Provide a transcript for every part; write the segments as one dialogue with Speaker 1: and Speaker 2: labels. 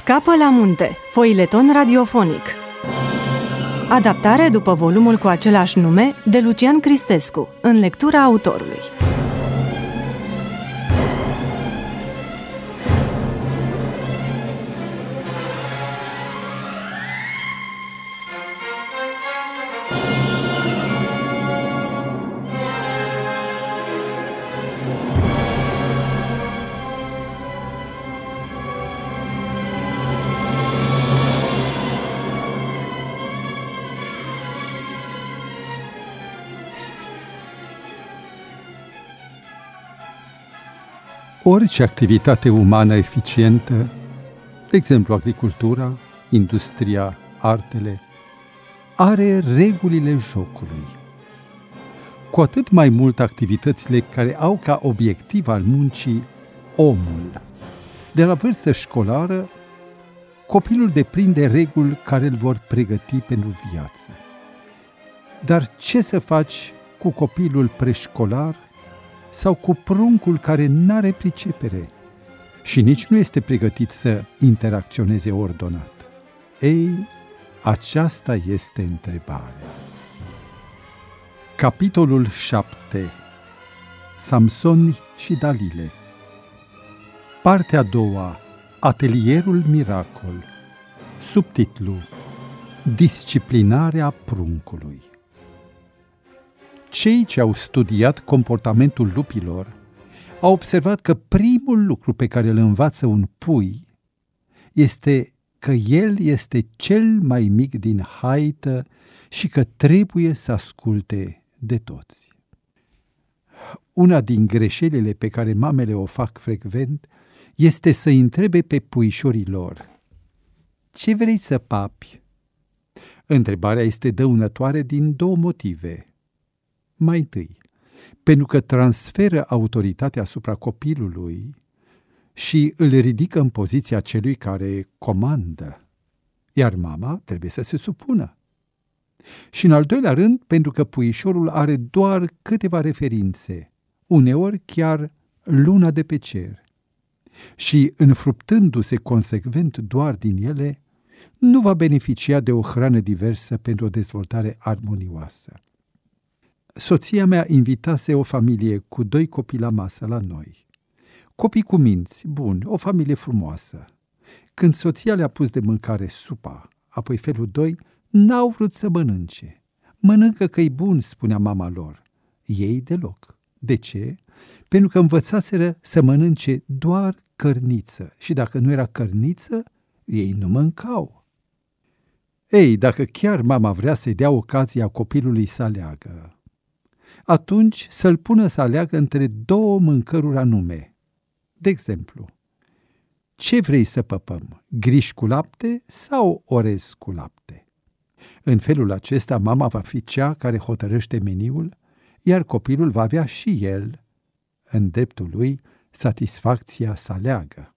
Speaker 1: Scapă la munte, foileton radiofonic. Adaptare după volumul cu același nume de Lucian Cristescu, în lectura autorului.
Speaker 2: Orice activitate umană eficientă, de exemplu agricultura, industria, artele, are regulile jocului. Cu atât mai mult activitățile care au ca obiectiv al muncii omul. De la vârstă școlară, copilul deprinde reguli care îl vor pregăti pentru viață. Dar ce să faci cu copilul preșcolar sau cu pruncul care n-are pricepere și nici nu este pregătit să interacționeze ordonat? Ei, aceasta este întrebarea. Capitolul 7. Samson și Dalile. Partea a doua. Atelierul miracol. Subtitlu: Disciplinarea pruncului. Cei ce au studiat comportamentul lupilor au observat că primul lucru pe care îl învață un pui este că el este cel mai mic din haită și că trebuie să asculte de toți. Una din greșelile pe care mamele o fac frecvent este să întrebe pe puișorii lor: ce vrei să papi? Întrebarea este dăunătoare din două motive. Mai întâi, pentru că transferă autoritatea asupra copilului și îl ridică în poziția celui care comandă, iar mama trebuie să se supună. Și în al doilea rând, pentru că puișorul are doar câteva referințe, uneori chiar luna de pe cer, și înfruptându-se consecvent doar din ele, nu va beneficia de o hrană diversă pentru o dezvoltare armonioasă. Soția mea invitase o familie cu 2 copii la masă la noi. Copii cu minți, buni, o familie frumoasă. Când soția le-a pus de mâncare supa, apoi felul 2, n-au vrut să mănânce. Mănâncă că-i bun, spunea mama lor. Ei deloc. De ce? Pentru că învățaseră să mănânce doar cărniță și dacă nu era cărniță, ei nu mâncau. Ei, dacă chiar mama vrea să-i dea ocazia copilului să aleagă, atunci să-l pună să aleagă între 2 mâncăruri anume. De exemplu, ce vrei să păpăm, griș cu lapte sau orez cu lapte? În felul acesta, mama va fi cea care hotărăște meniul, iar copilul va avea și el, în dreptul lui, satisfacția să aleagă.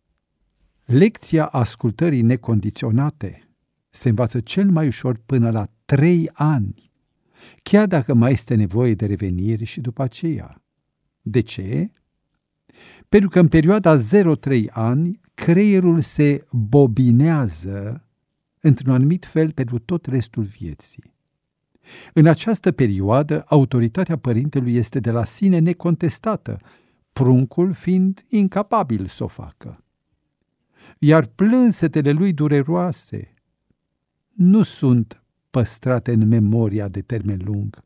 Speaker 2: Lecția ascultării necondiționate se învață cel mai ușor până la 3 ani, chiar dacă mai este nevoie de reveniri și după aceea. De ce? Pentru că în perioada 0-3 ani, creierul se bobinează într-un anumit fel pentru tot restul vieții. În această perioadă, autoritatea părintelui este de la sine necontestată, pruncul fiind incapabil să o facă. Iar plânsetele lui dureroase nu sunt păstrate în memoria de termen lung,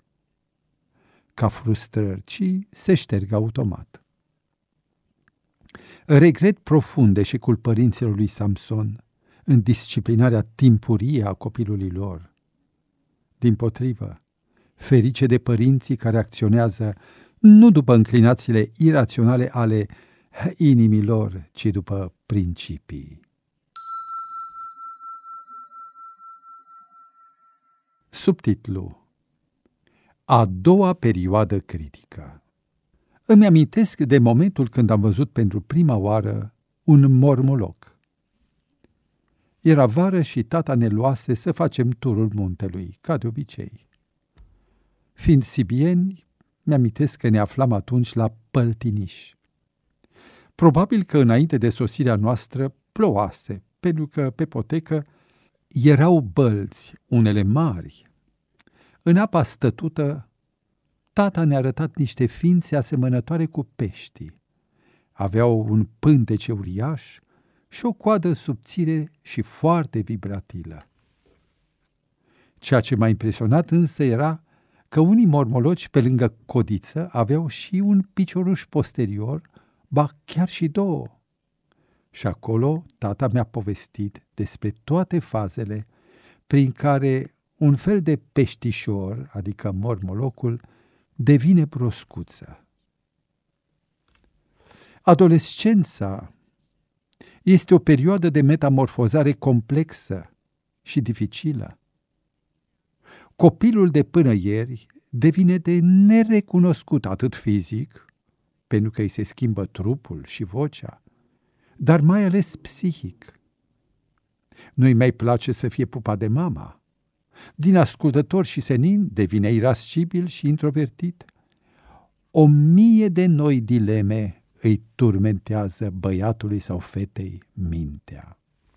Speaker 2: ca frustrări, ci se șterg automat. Regret profund eșecul părinților lui Samson în disciplinarea timpurie a copilului lor. Dimpotrivă, ferice de părinții care acționează nu după înclinațiile iraționale ale inimii lor, ci după principii. Subtitlu: A doua perioadă critică. Îmi amintesc de momentul când am văzut pentru prima oară un mormoloc. Era vară și tata ne luase să facem turul muntelui, ca de obicei. Fiind sibieni, mi-amintesc că ne aflam atunci la Păltiniș. Probabil că înainte de sosirea noastră plouase, pentru că pe potecă erau bălți, unele mari. În apa stătută, tata ne-a arătat niște ființe asemănătoare cu peștii. Aveau un pântece uriaș și o coadă subțire și foarte vibratilă. Ceea ce m-a impresionat însă era că unii mormologi pe lângă codiță aveau și un picioruș posterior, ba chiar și două. Și acolo tata mi-a povestit despre toate fazele prin care un fel de peștișor, adică mormolocul, devine broscuță. Adolescența este o perioadă de metamorfozare complexă și dificilă. Copilul de până ieri devine de nerecunoscut atât fizic, pentru că îi se schimbă trupul și vocea, dar mai ales psihic. Nu-i mai place să fie pupat de mama. Din ascultător și senin devine irascibil și introvertit. 1000 de noi dileme îi turmentează băiatului sau fetei mintea.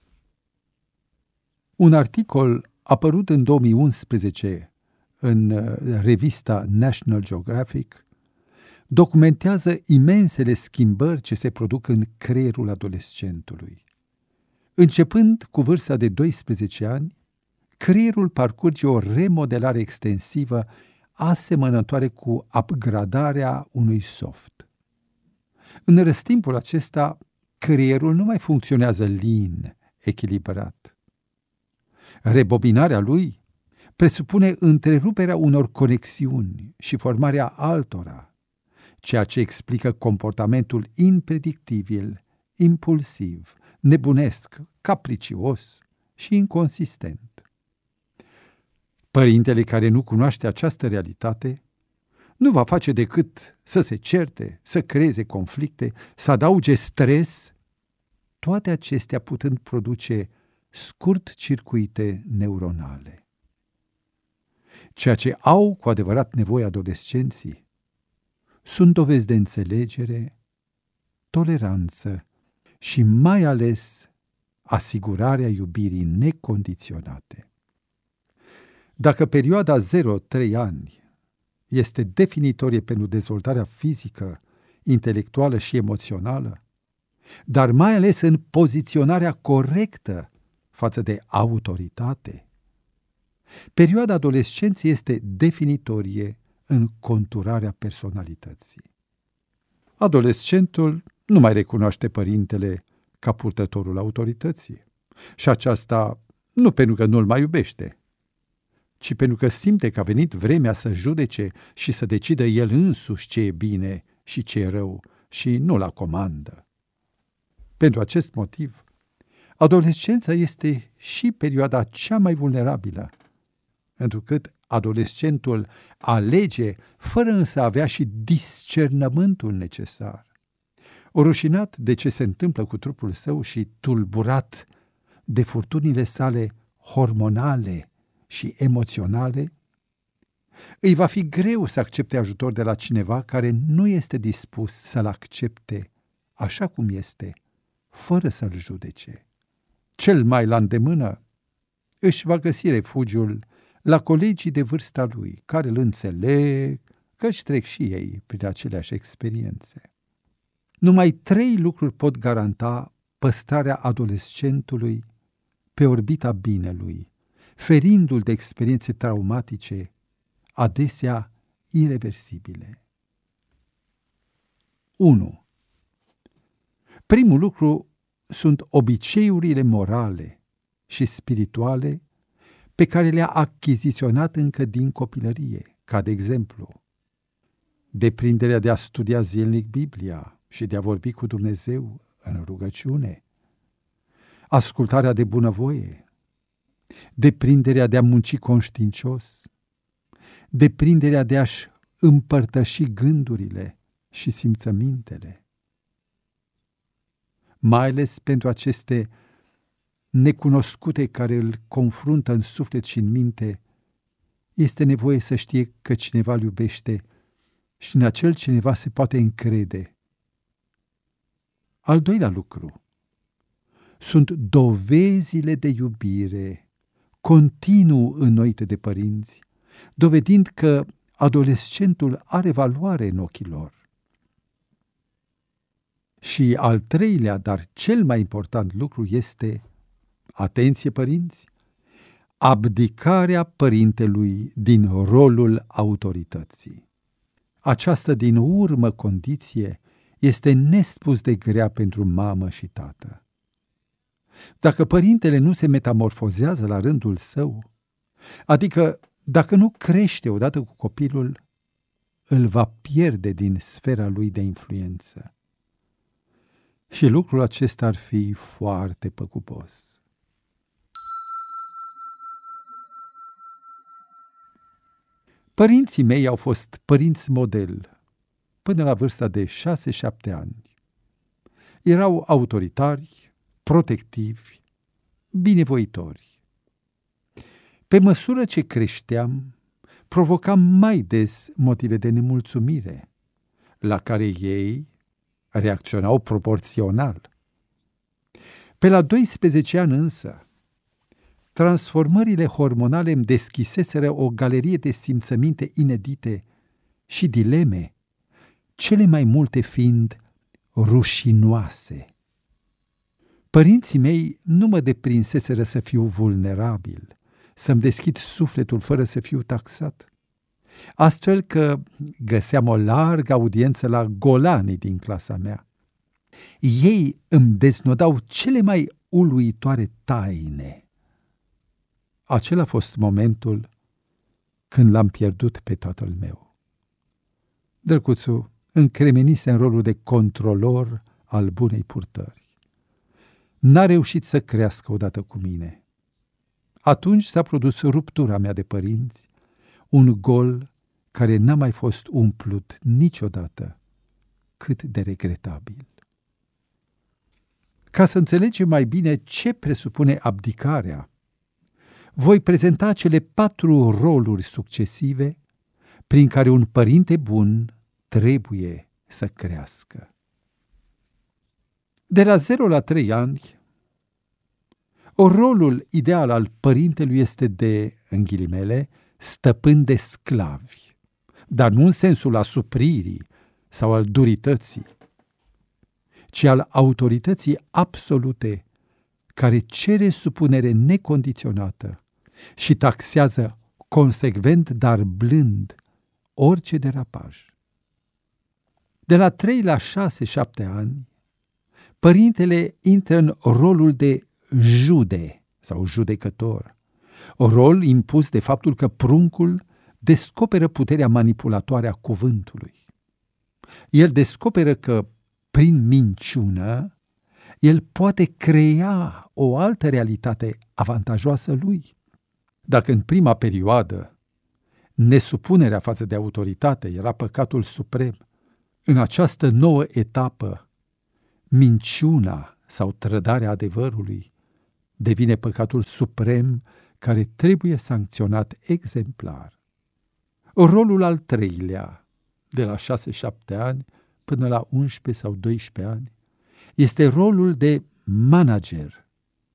Speaker 2: Un articol apărut în 2011 în revista National Geographic documentează imensele schimbări ce se produc în creierul adolescentului. Începând cu vârsta de 12 ani, creierul parcurge o remodelare extensivă asemănătoare cu upgradarea unui soft. În răstimpul acesta, creierul nu mai funcționează lin, echilibrat. Rebobinarea lui presupune întreruperea unor conexiuni și formarea altora, ceea ce explică comportamentul impredictibil, impulsiv, nebunesc, capricios și inconsistent. Părintele care nu cunoaște această realitate nu va face decât să se certe, să creeze conflicte, să adauge stres, toate acestea putând produce scurt-circuite neuronale. Ceea ce au cu adevărat nevoie adolescenții sunt dovezi de înțelegere, toleranță și mai ales asigurarea iubirii necondiționate. Dacă perioada 0-3 ani este definitorie pentru dezvoltarea fizică, intelectuală și emoțională, dar mai ales în poziționarea corectă față de autoritate, perioada adolescenței este definitorie în conturarea personalității. Adolescentul nu mai recunoaște părintele ca purtătorul autorității și aceasta nu pentru că nu-l mai iubește, ci pentru că simte că a venit vremea să judece și să decidă el însuși ce e bine și ce e rău și nu la comandă. Pentru acest motiv, adolescența este și perioada cea mai vulnerabilă, întrucât adolescentul alege fără însă a avea și discernământul necesar. Rușinat de ce se întâmplă cu trupul său și tulburat de furtunile sale hormonale și emoționale, îi va fi greu să accepte ajutor de la cineva care nu este dispus să-l accepte așa cum este, fără să-l judece. Cel mai la îndemână își va găsi refugiul la colegii de vârsta lui, care îl înțeleg, căci trec și ei prin aceleași experiențe. Numai 3 lucruri pot garanta păstrarea adolescentului pe orbita binelui, ferindu-l de experiențe traumatice, adesea ireversibile. 1. Primul lucru sunt obiceiurile morale și spirituale pe care le-a achiziționat încă din copilărie, ca de exemplu, deprinderea de a studia zilnic Biblia și de a vorbi cu Dumnezeu în rugăciune, ascultarea de bunăvoie, deprinderea de a munci conștiincios, deprinderea de a-și împărtăși gândurile și simțămintele. Mai ales pentru aceste necunoscute care îl confruntă în suflet și în minte, este nevoie să știe că cineva îl iubește și în acel cineva se poate încrede. Al doilea lucru, sunt dovezile de iubire continuu înnoite de părinți, dovedind că adolescentul are valoare în ochii lor. Și al treilea, dar cel mai important lucru este, atenție părinți, abdicarea părintelui din rolul autorității. Această din urmă condiție este nespus de grea pentru mamă și tată. Dacă părintele nu se metamorfozează la rândul său, adică dacă nu crește odată cu copilul, îl va pierde din sfera lui de influență. Și lucrul acesta ar fi foarte păcupos. Părinții mei au fost părinți model până la vârsta de 6-7 ani. Erau autoritari, protectivi, binevoitori. Pe măsură ce creșteam, provocam mai des motive de nemulțumire, la care ei reacționau proporțional. Pe la 12 ani însă, transformările hormonale îmi deschiseseră o galerie de simțăminte inedite și dileme, cele mai multe fiind rușinoase. Părinții mei nu mă deprinseseră să fiu vulnerabil, să-mi deschid sufletul fără să fiu taxat, astfel că găseam o largă audiență la golanii din clasa mea. Ei îmi deznodau cele mai uluitoare taine. Acela a fost momentul când l-am pierdut pe tatăl meu. Drăguțul încremenise în rolul de controlor al bunei purtări. N-a reușit să crească odată cu mine. Atunci s-a produs ruptura mea de părinți, un gol care n-a mai fost umplut niciodată, cât de regretabil. Ca să înțelegem mai bine ce presupune abdicarea, voi prezenta cele 4 roluri succesive prin care un părinte bun trebuie să crească. De la 0 la 3 ani, rolul ideal al părintelui este de, în ghilimele, stăpân de sclavi, dar nu în sensul asupririi sau al durității, ci al autorității absolute, care cere supunere necondiționată și taxează consecvent, dar blând, orice derapaj. De la 3 la 6-7 ani, părintele intră în rolul de jude sau judecător, o rol impus de faptul că pruncul descoperă puterea manipulatoare a cuvântului. El descoperă că, prin minciună, el poate crea o altă realitate avantajoasă lui. Dacă în prima perioadă nesupunerea față de autoritate era păcatul suprem, în această nouă etapă, minciuna sau trădarea adevărului devine păcatul suprem care trebuie sancționat exemplar. Rolul al treilea, de la 6-7 ani până la 11 sau 12 ani, este rolul de manager.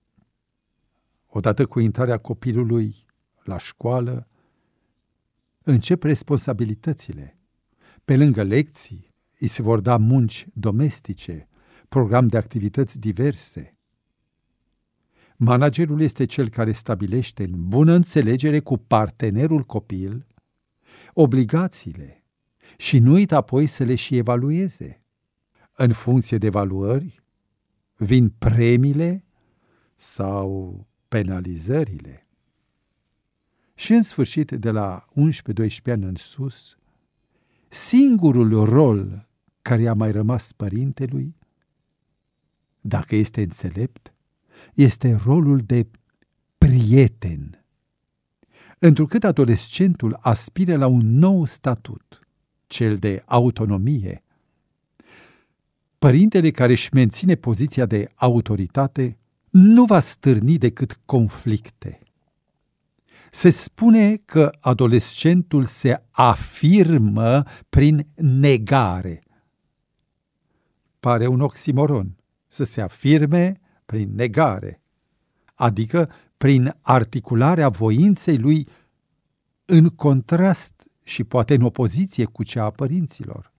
Speaker 2: Odată cu intrarea copilului la școală, încep responsabilitățile. Pe lângă lecții, îi se vor da munci domestice, program de activități diverse. Managerul este cel care stabilește în bună înțelegere cu partenerul copil obligațiile și nu uită apoi să le și evalueze. În funcție de evaluări vin premiile sau penalizările. Și în sfârșit, de la 11-12 ani în sus, singurul rol care a mai rămas părintelui, dacă este înțelept, este rolul de prieten. Întrucât adolescentul aspiră la un nou statut, cel de autonomie, părintele care își menține poziția de autoritate nu va stârni decât conflicte. Se spune că adolescentul se afirmă prin negare. Pare un oximoron să se afirme prin negare, adică prin articularea voinței lui în contrast și poate în opoziție cu cea a părinților.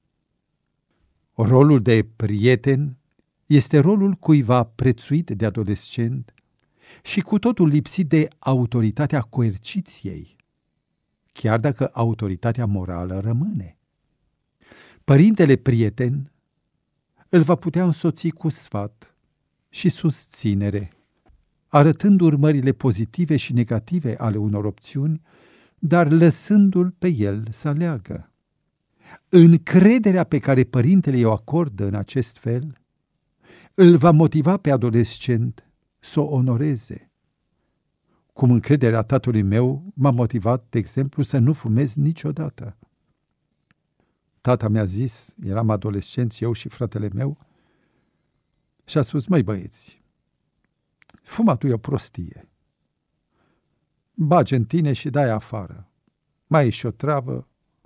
Speaker 2: Rolul de prieten este rolul cuiva prețuit de adolescent și cu totul lipsit de autoritatea coerciției, chiar dacă autoritatea morală rămâne. Părintele prieten îl va putea însoți cu sfat și susținere, arătând urmările pozitive și negative ale unor opțiuni, dar lăsându-l pe el să aleagă. Încrederea pe care părintele o acordă în acest fel îl va motiva pe adolescent să o onoreze. Cum încrederea tatălui meu m-a motivat, de exemplu, să nu fumez niciodată. Tata mi-a zis, eram adolescenți, eu și fratele meu, și a spus: măi băieți, fumatul e o prostie. Bagi în tine și dai afară. Mai e și o travă,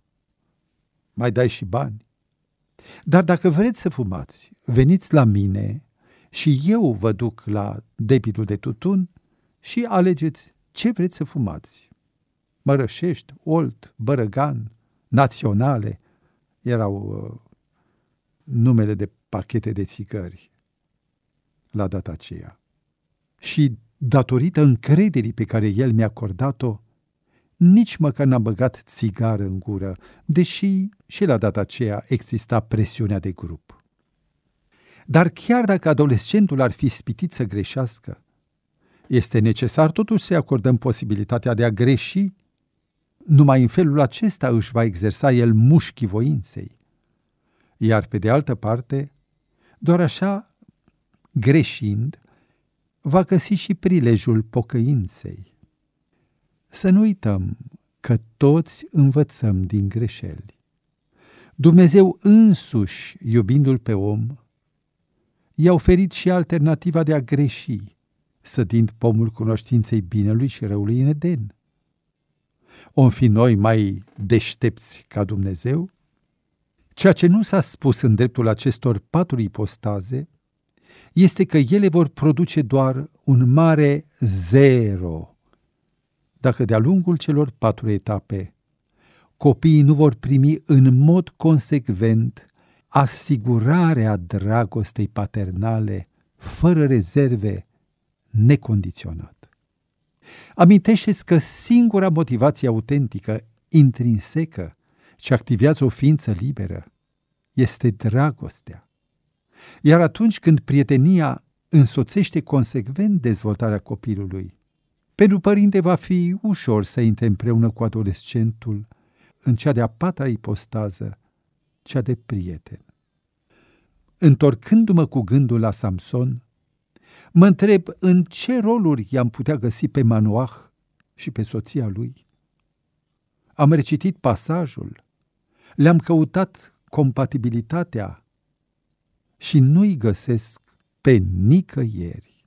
Speaker 2: mai dai și bani. Dar dacă vreți să fumați, veniți la mine și eu vă duc la debitul de tutun și alegeți ce vreți să fumați. Mărășești, Olt, Bărăgan, Naționale, erau numele de pachete de țigări la data aceea. Și datorită încrederii pe care el mi-a acordat-o, nici măcar n-am băgat țigară în gură, deși și la data aceea exista presiunea de grup. Dar chiar dacă adolescentul ar fi ispitit să greșească, este necesar totuși să-i acordăm posibilitatea de a greși. Numai în felul acesta își va exersa el mușchii voinței. Iar pe de altă parte, doar așa, greșind, va găsi și prilejul pocăinței. Să nu uităm că toți învățăm din greșeli. Dumnezeu însuși, iubindu-l pe om, i-a oferit și alternativa de a greși, sădind pomul cunoștinței binelui și răului în Eden. Om fi noi mai deștepți ca Dumnezeu? Ceea ce nu s-a spus în dreptul acestor 4 ipostaze este că ele vor produce doar un mare 0, dacă de-a lungul celor 4 etape copiii nu vor primi în mod consecvent asigurarea dragostei paternale, fără rezerve, necondiționat. Amintește-ți că singura motivație autentică, intrinsecă, ce activează o ființă liberă, este dragostea. Iar atunci când prietenia însoțește consecvent dezvoltarea copilului, pentru părinte va fi ușor să intre împreună cu adolescentul în cea de-a 4-a ipostază, cea de prieten. Întorcându-mă cu gândul la Samson, mă întreb în ce roluri i-am putea găsi pe Manoah și pe soția lui. Am recitit pasajul, le-am căutat compatibilitatea și nu-i găsesc pe nicăieri.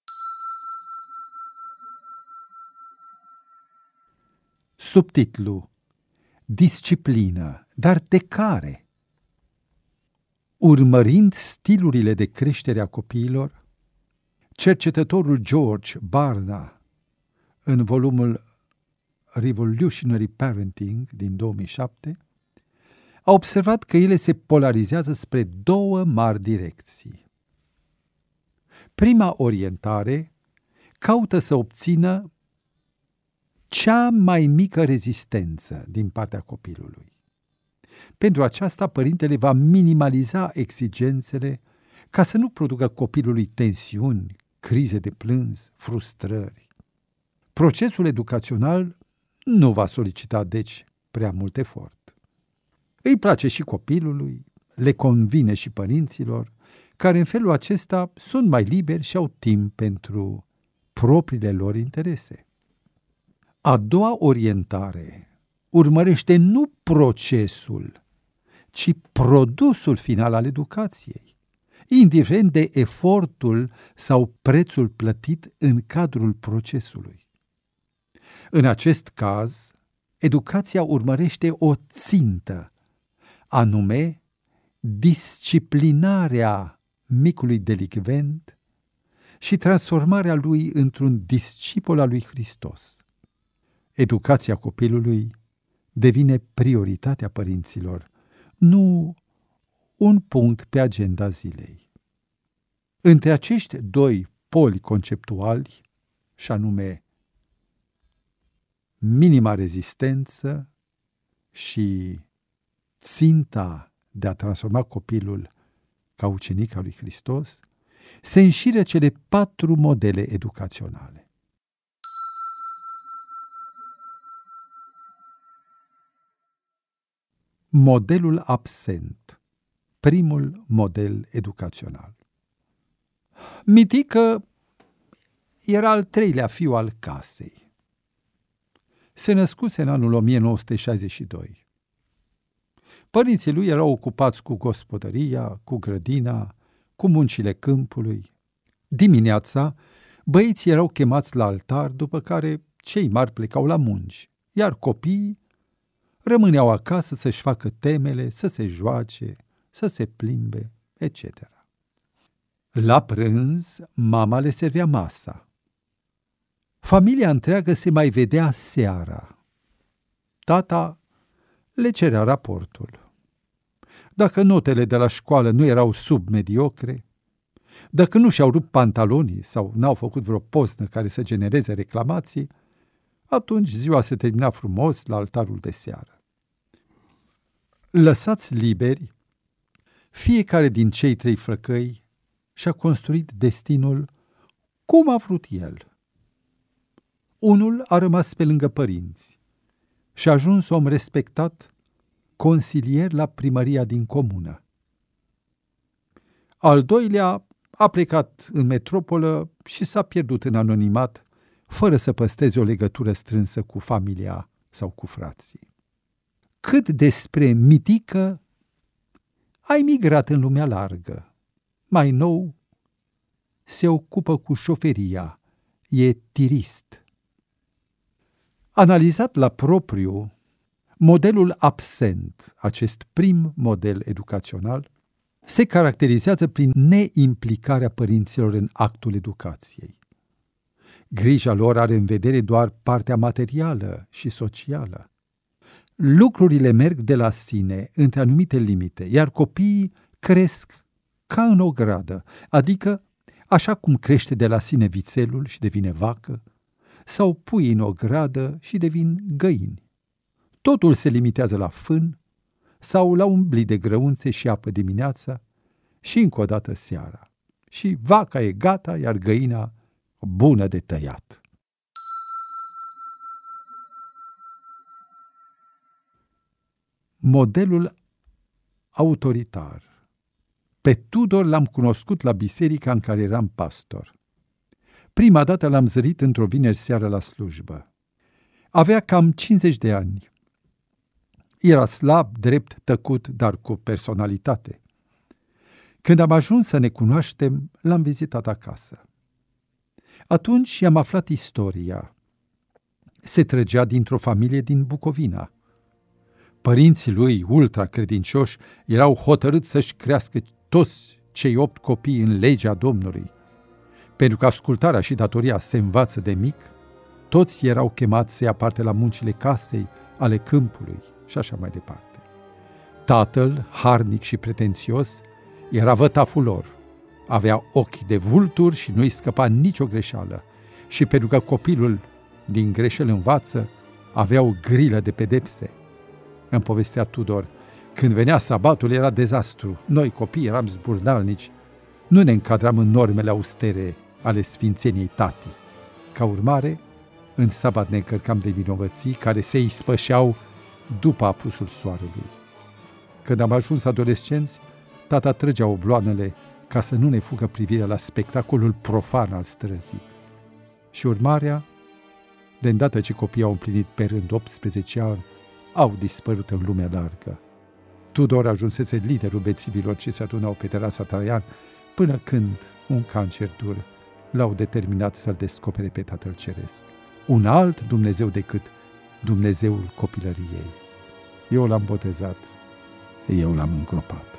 Speaker 2: Subtitlu: Disciplină, dar de care? Urmărind stilurile de creștere a copiilor, cercetătorul George Barna, în volumul Revolutionary Parenting din 2007, a observat că ele se polarizează spre 2 mari direcții. Prima orientare caută să obțină cea mai mică rezistență din partea copilului. Pentru aceasta, părintele va minimaliza exigențele ca să nu producă copilului tensiuni, crize de plâns, frustrări. Procesul educațional nu va solicita, deci, prea mult efort. Îi place și copilului, le convine și părinților, care în felul acesta sunt mai liberi și au timp pentru propriile lor interese. A doua orientare urmărește nu procesul, ci produsul final al educației, indiferent de efortul sau prețul plătit în cadrul procesului. În acest caz, educația urmărește o țintă, anume disciplinarea micului delicvent și transformarea lui într-un discipol al lui Hristos. Educația copilului devine prioritatea părinților, nu un punct pe agenda zilei. Între acești doi poli conceptuali, și anume minima rezistență și ținta de a transforma copilul ca ucenic al lui Hristos, se înșiră cele 4 modele educaționale. Modelul absent, primul model educațional. Mitică era al 3-lea fiu al casei. Se născuse în anul 1962. Părinții lui erau ocupați cu gospodăria, cu grădina, cu muncile câmpului. Dimineața, băieții erau chemați la altar, după care cei mari plecau la munci, iar copiii rămâneau acasă să-și facă temele, să se joace, să se plimbe, etc. La prânz, mama le servea masa. Familia întreagă se mai vedea seara. Tata le cerea raportul. Dacă notele de la școală nu erau submediocre, dacă nu și-au rupt pantalonii sau n-au făcut vreo poznă care să genereze reclamații, atunci ziua se termina frumos la altarul de seară. Lăsați liberi, fiecare din cei 3 flăcăi și-a construit destinul cum a vrut el. Unul a rămas pe lângă părinți și a ajuns om respectat, consilier la primăria din comună. Al 2-lea a plecat în metropolă și s-a pierdut în anonimat, fără să păstreze o legătură strânsă cu familia sau cu frații. Cât despre Mitică, a emigrat în lumea largă. Mai nou, se ocupă cu șoferia, e tirist. Analizat la propriu, modelul absent, acest prim model educațional, se caracterizează prin neimplicarea părinților în actul educației. Grija lor are în vedere doar partea materială și socială. Lucrurile merg de la sine între anumite limite, iar copiii cresc ca în o gradă, adică așa cum crește de la sine vițelul și devine vacă, sau pui în o gradă și devin găini. Totul se limitează la fân sau la un bli de grăunțe și apă dimineața și încă o dată seara. Și vaca e gata, iar găina bună de tăiat. Modelul autoritar. Pe Tudor l-am cunoscut la biserica în care eram pastor. Prima dată l-am zărit într-o vineri seară la slujbă. Avea cam 50 de ani. Era slab, drept, tăcut, dar cu personalitate. Când am ajuns să ne cunoaștem, l-am vizitat acasă. Atunci i-am aflat istoria. Se trăgea dintr-o familie din Bucovina. Părinții lui, ultra-credincioși, erau hotărâți să-și crească toți cei 8 copii în legea Domnului. Pentru că ascultarea și datoria se învață de mic, toți erau chemați să ia parte la muncile casei, ale câmpului și așa mai departe. Tatăl, harnic și pretențios, era vătaful lor. Avea ochi de vulturi și nu-i scăpa nicio greșeală. Și pentru că copilul din greșeli învață, avea o grilă de pedepse. Îmi povestea Tudor, când venea sabatul era dezastru. Noi, copii, eram zburdalnici. Nu ne încadram în normele austere ale sfințeniei tati. Ca urmare, în sabat ne încărcam de vinovății care se ispășeau după apusul soarelui. Când am ajuns adolescenți, tata trăgea obloanele ca să nu ne fugă privirea la spectacolul profan al străzii. Și urmarea, de îndată ce copiii au împlinit pe rând 18 ani, au dispărut în lumea largă. Tudor ajunsese liderul bețivilor ce se adunau pe terasa Traian, până când un cancer dur l-au determinat să-l descopere pe Tatăl Ceresc. Un alt Dumnezeu decât Dumnezeul copilăriei. Eu l-am botezat, eu l-am îngropat.